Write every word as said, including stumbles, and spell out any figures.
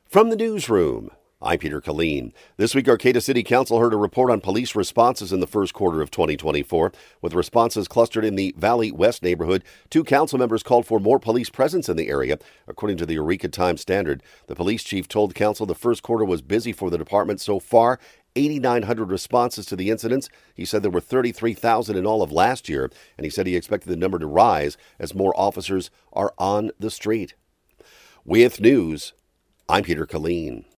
From the newsroom, I'm Peter Killeen. This week, Arcata City Council heard a report on police responses in the first quarter of twenty twenty-four. With responses clustered in the Valley West neighborhood, two council members called for more police presence in the area. According to the Eureka Times-Standard, the police chief told council the first quarter was busy for the department so far. eight thousand nine hundred responses to the incidents. He said there were thirty-three thousand in all of last year, and he said he expected the number to rise as more officers are on the street. With news, I'm Peter Killeen.